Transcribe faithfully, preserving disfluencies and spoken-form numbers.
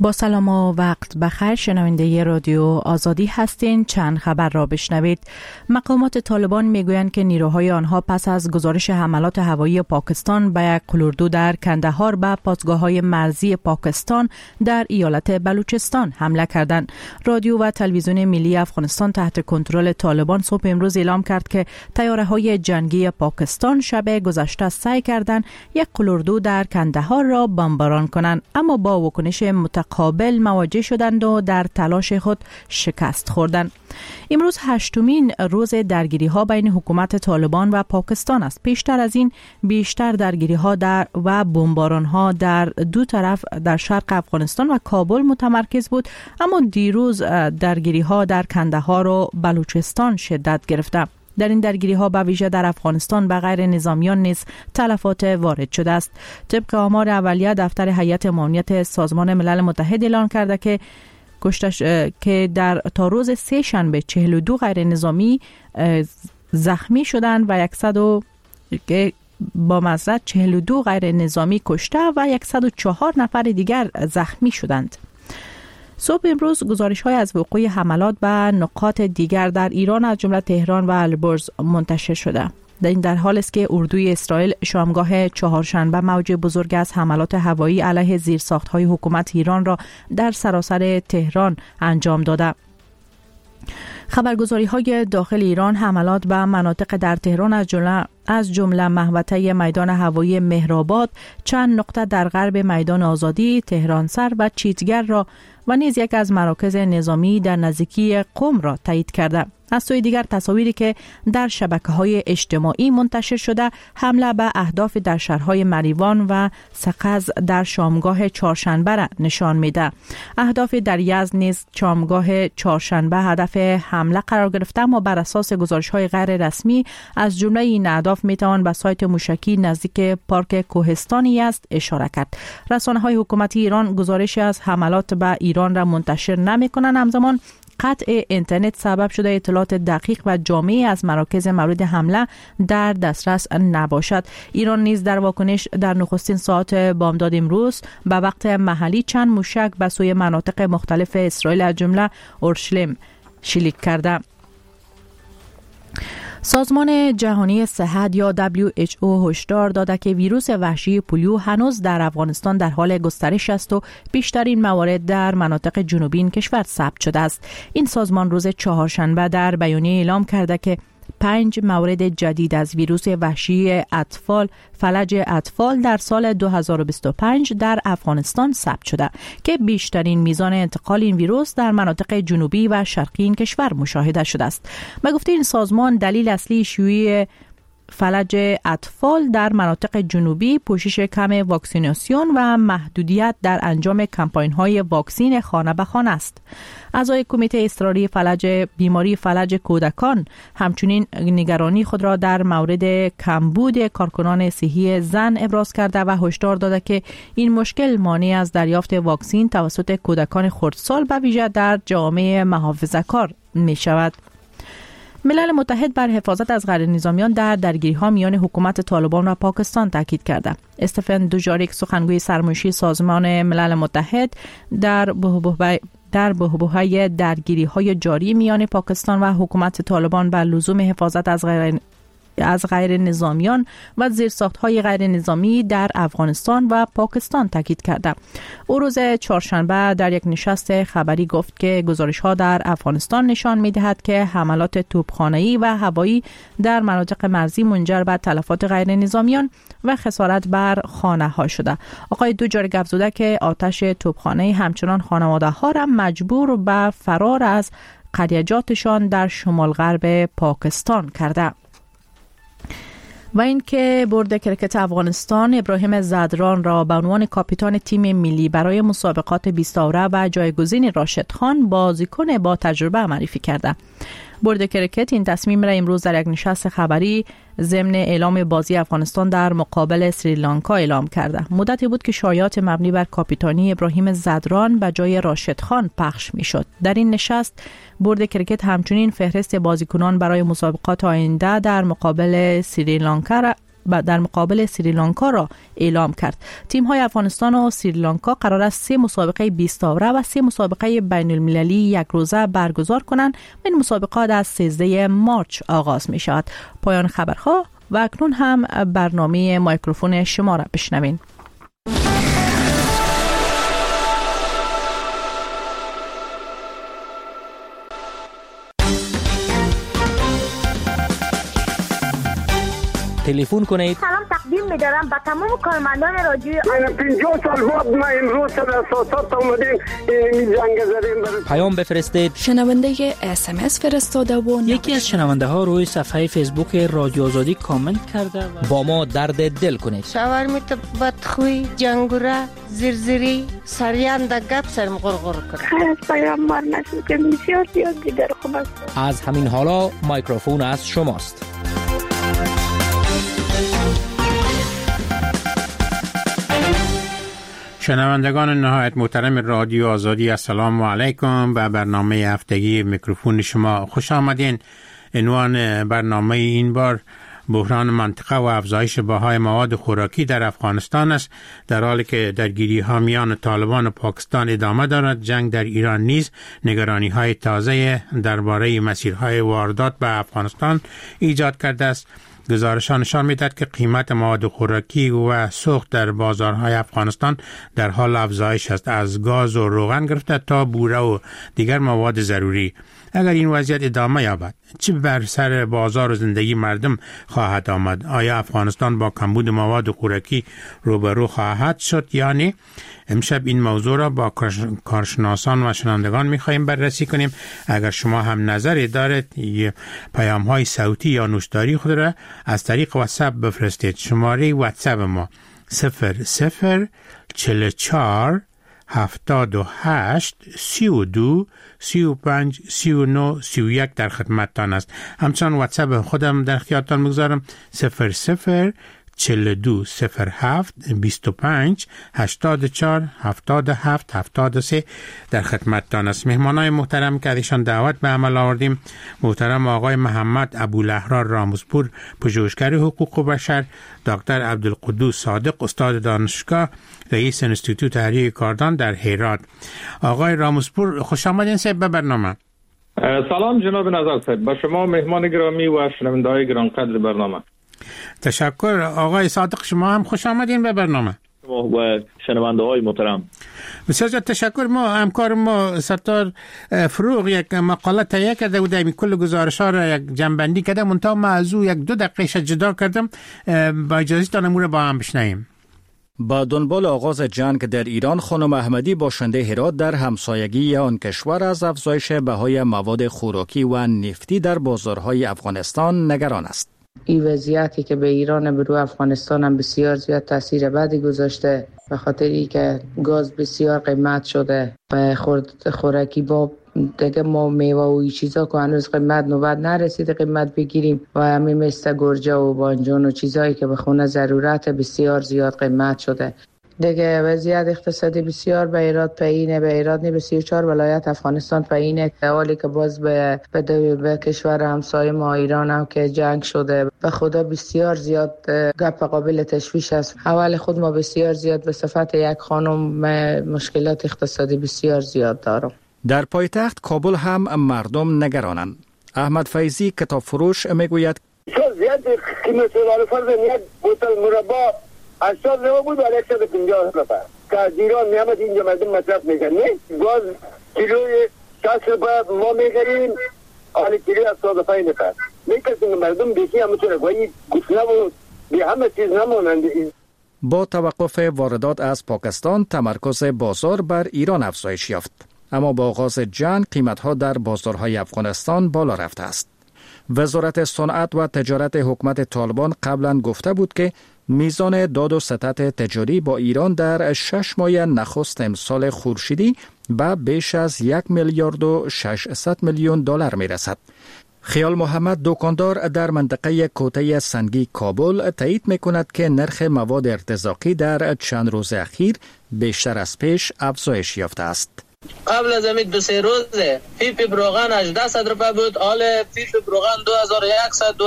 با سلام و وقت بخیر، شنونده رادیو آزادی هستین. چند خبر را بشنوید. مقامات طالبان میگویند که نیروهای آنها پس از گزارش حملات هوایی پاکستان به یک قلوردو در کندهار به پاسگاه‌های مرزی پاکستان در ایالت بلوچستان حمله کردند. رادیو و تلویزیون ملی افغانستان تحت کنترل طالبان صبح امروز اعلام کرد که طیاره‌های جنگی پاکستان شب گذشته سعی کردند یک قلوردو در کندهار را بمباران کنند، اما با واکنش متقابل مواجه شدند و در تلاش خود شکست خوردند. امروز هشتمین روز درگیری ها بین حکومت طالبان و پاکستان است. پیشتر از این بیشتر درگیری ها در و بمباران ها در دو طرف در شرق افغانستان و کابل متمرکز بود، اما دیروز درگیری ها در کندهار و بلوچستان شدت گرفته. در این درگیری ها به ویژه در افغانستان به غیر نظامیان نیز تلفات وارد شده است. طبق آمار اولیه دفتر هیئت امنیت سازمان ملل متحد اعلام کرده که کشتش که در تا روز سه شنبه چهل و دو غیر نظامی زخمی شدند و صد و با معذرت چهل و دو غیر نظامی کشته و صد و چهار نفر دیگر زخمی شدند. صبح امروز گزارش های از وقوع حملات به نقاط دیگر در ایران از جمله تهران و البرز منتشر شده. در این در حال است که اردوی اسرائیل شامگاه چهارشنبه موج بزرگ از حملات هوایی علیه زیرساخت‌های حکومت ایران را در سراسر تهران انجام داده. خبرگزاری های داخل ایران حملات به مناطق در تهران از جمله از جمله محوطه میدان هوایی مهرآباد، چند نقطه در غرب میدان آزادی، تهران سر و چیتگر را و نیز یک از مراکز نظامی در نزدیکی قم را تایید کرده. از سوی دیگر تصاویری که در شبکه‌های اجتماعی منتشر شده حمله به اهداف در شهرهای مریوان و سقز در شامگاه چهارشنبه را نشان میده. اهداف در یزد نیز شامگاه چهارشنبه هدف حمله قرار گرفته، اما بر اساس گزارش‌های غیر رسمی از جمله این اهداف میتوان به سایت موشکی نزدیک پارک کوهستان یزد اشاره کرد. رسانه‌های حکومتی ایران گزارش از حملات به ایران را منتشر نمی‌کنند، همزمان قطع اینترنت سبب شده اطلاعات دقیق و جامع از مراکز مورد حمله در دسترس نباشد. ایران نیز در واکنش در نخستین ساعت بامداد امروز به وقت محلی چند موشک به سوی مناطق مختلف اسرائیل از جمله اورشلیم شلیک کرده. سازمان جهانی صحت یا دبلیو اچ او هشدار داده که ویروس وحشی پولیو هنوز در افغانستان در حال گسترش است و بیشترین موارد در مناطق جنوبی این کشور ثبت شده است. این سازمان روز چهارشنبه در بیانیه اعلام کرده که پنج مورد جدید از ویروس وحشی اطفال فلج اطفال در سال دو هزار و بیست و پنج در افغانستان ثبت شده که بیشترین میزان انتقال این ویروس در مناطق جنوبی و شرقی این کشور مشاهده شده است. به گفته این سازمان دلیل اصلی شیوع فلج اطفال در مناطق جنوبی پوشش کم واکسیناسیون و محدودیت در انجام کمپاین‌های واکسین خانه به خانه است. اعضای کمیته اصراری فلج بیماری فلج کودکان همچنین نگرانی خود را در مورد کمبود کارکنان صحی زن ابراز کرده و هشدار داده که این مشکل مانع از دریافت واکسین توسط کودکان خردسال به ویژه در جامعه محافظه‌کار می شود. ملل متحد بر حفاظت از غیر نظامیان در درگیری‌ها میان حکومت طالبان و پاکستان تاکید کرده. استفن دوجاریک سخنگوی سرمنشی سازمان ملل متحد در بحبوح در بحبوحه درگیری‌های جاری میان پاکستان و حکومت طالبان بر لزوم حفاظت از غیر از غیر نظامیان و زیرساخت‌های غیر نظامی در افغانستان و پاکستان تاکید کرده. او روز چهارشنبه در یک نشست خبری گفت که گزارش‌ها در افغانستان نشان می‌دهد که حملات توپخانه‌ای و هوایی در مناطق مرزی منجر به تلفات غیر نظامیان و خسارت بر خانه‌ها شده. آقای دوجاریک افزوده که آتش توپخانه‌ای همچنان خانواده‌ها را مجبور به فرار از قریه‌جاتشان در شمال غرب پاکستان کرده. و اینکه بورد کرکت افغانستان ابراهیم زدران را به عنوان کاپیتان تیم ملی برای مسابقات بیست اوره و جایگزین راشد خان بازیکن با تجربه معرفی کرده. بورد کرکت این تصمیم را امروز در یک نشست خبری ضمن اعلام بازی افغانستان در مقابل سریلانکا اعلام کرده. مدتی بود که شایعات مبنی بر کاپیتانی ابراهیم زدران به جای راشد خان پخش میشد. در این نشست بورد کرکت همچنین فهرست بازیکنان برای مسابقات آینده در مقابل سریلانکا را در مقابل سریلانکا را اعلام کرد. تیم‌های افغانستان و سریلانکا قرار است سه مسابقه بیست آوره و سه مسابقه بین المللی یک روزه برگزار کنند. این مسابقات از سیزده مارچ آغاز می شود. پایان خبرها و اکنون هم برنامه میکروفون شما را بشنوین. تلفن کنید. سلام تقدیم می‌دارم به تمام کارمندان رادیوی من پنجاه سال بعد ما امروز در اساسات اومدیم این جنگ زدیم. پیام بفرستید. شنونده اس ام اس فرستاده و یکی از شنونده ها روی صفحه فیسبوک رادیو آزادی کامنت کرده و با ما درد دل کنید. شاورمیت بدخوی، جنگوره، زرزری، سریان در گپ سرم غرغر کنه. خیلی از پیام مار نشد که بسیار زیاد دیگر خوب است. از همین حالا میکروفون از شماست. شنوندگان نهایت محترم رادیو آزادی، السلام علیکم. به برنامه هفتگی میکروفون شما خوش آمدین. عنوان برنامه این بار بحران منطقه و افزایش بهای مواد خوراکی در افغانستان است، در حالی که درگیری ها میان طالبان و پاکستان ادامه دارد. جنگ در ایران نیز نگرانی های تازه درباره مسیرهای واردات به افغانستان ایجاد کرده است. گزارش‌ها نشان می‌دهد که قیمت مواد خوراکی و سوخت در بازارهای افغانستان در حال افزایش است، از گاز و روغن گرفته تا بوره و دیگر مواد ضروری. اگر این وضعیت ادامه یابد چه بر سر بازار و زندگی مردم خواهد آمد؟ آیا افغانستان با کمبود مواد خوراکی روبرو خواهد شد یا نه؟ امشب این موضوع را با کارشناسان و شنوندگان می‌خواهیم بررسی کنیم. اگر شما هم نظری دارید، پیام‌های صوتی یا نوشتاری خود را از طریق واتساپ بفرستید. شماره واتساپ ما صفر صفر چهل و چهار هفتاد و هشت سی و دو سی و پنج سی و نه سی و یک در خدمتتان است. همچنان واتساپ خودم در اختیارتان میگذارم صفر صفر چهل و دو صفر هفت بیست و پنج هشتاد و چهار هفتاد و هفت هفتاد و سه در خدمتتان است. مهمانای محترم که ازشان دعوت به عمل آوردیم، محترم آقای محمد ابوالأحرار راموزپور، پژوهشگر حقوق و بشر، دکتر عبدالقدوس صادق، استاد دانشگاه، رئیس انستیتوت تحریک کاردان در هرات. آقای راموزپور، خوش آمدین صاحب به برنامه. سلام جناب نزار صاحب، با شما مهمان گرامی و شنونده‌های گرانقدر برنامه. تشکر. آقای صادق، شما هم خوش آمدین به برنامه. و شنونده های محترم، بسیار تشکر. ما همکار ما ستار فروغ یک مقاله تهیه کرده و در کل گزارش ها را یک جنبندی کرده، منتها ما از او یک دو دقیقه جدا کردم. با اجازه تان امور با هم بشنویم. با دنبال آغاز جنگ در ایران، خانم احمدی، باشنده هرات، در همسایگی آن کشور از افزایش بهای مواد خوراکی و نفتی در بازارهای افغانستان نگران است. این وضعیتی که به ایران به روی افغانستان هم بسیار زیاد تاثیر بدی گذاشته، به خاطر اینکه گاز بسیار قیمت شده و خوراکی با دیگه ما میوه و این چیزا که هنوز قیمت نوبت نرسیده قیمت بگیریم و همین مثل گرجه و بانجان و چیزایی که به خونه ضرورت بسیار زیاد قیمت شده. دیگه وضعیت اقتصادی بسیار به ایراد پایینه. به ایراد نه به سی و چهار ولایت افغانستان پایینه، حالی که باز به به, به کشور همسایه ما ایران هم که جنگ شده. به خدا بسیار زیاد گپ قابل تشویش است. اول خود ما بسیار زیاد به صفت یک خانم مشکلات اقتصادی بسیار زیاد دارم. در پایتخت کابل هم مردم نگرانند. احمد فیضی، کتاب فروش، میگوید زیاد قیمت دلار فرض یک بوتل مربا هشتاد روبه بود و صد و پنجاه روبه که از ایران میامد اینجا مردم مصرف میکنن. گاز کیلوی شصت روبه ما میگریم، حالی کیلوی هفتاد و پنج روبه میکشیم. مردم بیشی همونطوره گویی گسنه و بی همه چیز نمونند. با توقف واردات از پاکستان، تمرکز بازار بر ایران افزایش یافت، اما با آغاز جنگ قیمت‌ها در بازارهای افغانستان بالا رفته است. وزارت صنعت و تجارت حکومت طالبان قبلا گفته بود که میزان داد و ستد تجاری با ایران در شش ماه نخست امسال خورشیدی به بیش از یک میلیارد و ششصد میلیون دلار می رسد. خیال محمد، دکاندار در منطقه کوته سنگی کابل، تایید می کند که نرخ مواد ارتزاقی در چند روز اخیر بیشتر از پیش افزایش یافته است. قبل از امید دو سه روزه پیپ روغن هجده صد روپه بود، حال پیپ روغن دو هزار و صد